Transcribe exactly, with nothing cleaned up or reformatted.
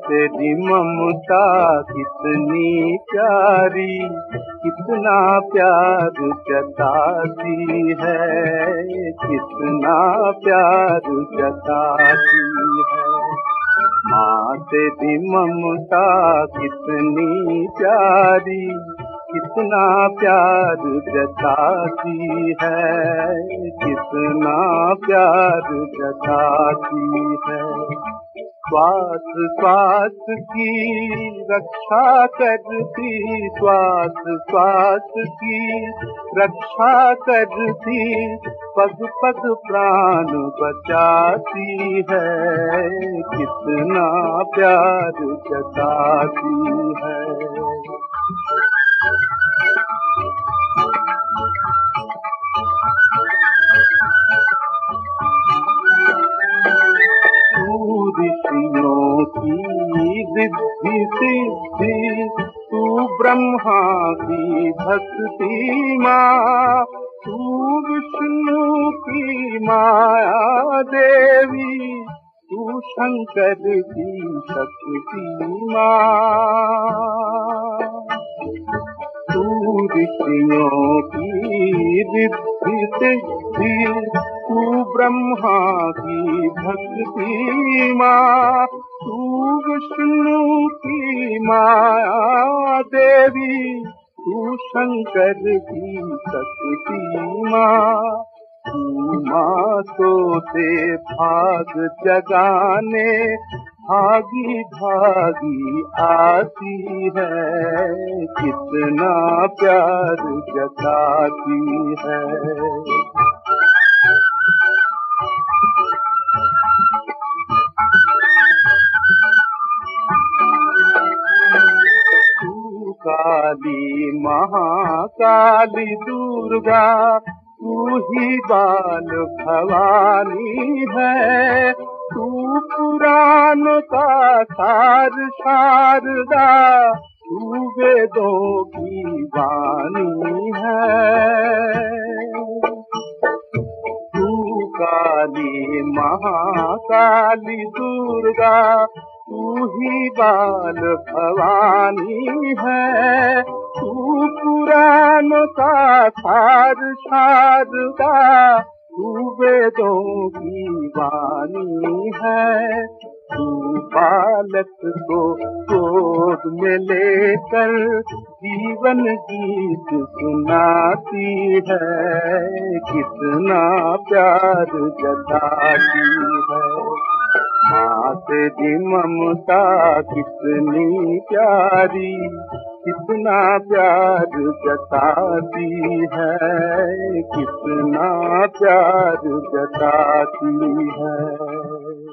तेरी ममता कितनी प्यारी, कितना प्यार जताती है, कितना प्यार जताती है। माँ तेरी ममता कितनी प्यारी, कितना प्यार जताती है, कितना प्यार जताती है। श्वास श्वास की रक्षा करती, श्वास श्वास की रक्षा करती, पग पग प्राण बचाती है, कितना प्यार जताती है। ऋषियों की रिद्धि सिद्धि, तू ब्रह्मा की भक्ति माँ, तू विष्णु की माया देवी, तू शंकर की शक्ति माँ। तू ऋषियों की रिद्धि सिद्धि, तू ब्रह्मा की भक्ति माँ, तू विष्णु की माया देवी, तू शंकर की शक्ति माँ। तू माँ सोते भाग जगाने, भागी भागी आती है, कितना प्यार जताती है। तू काली महाकाली दुर्गा, तू ही बाल भवानी है, तू पुराण का सार शारदा, तू वेदों की वाणी है। तू काली महाकाली दुर्गा, तू ही बाल भवानी है, तू पुराण का सार शारदा, तू वेदों की वाणी है। तू बालक को गोद में लेकर जीवन गीत सुनाती है, कितना प्यार जताती है। माँ तेरी ममता कितनी प्यारी, कितना प्यार जताती है, कितना प्यार जताती है।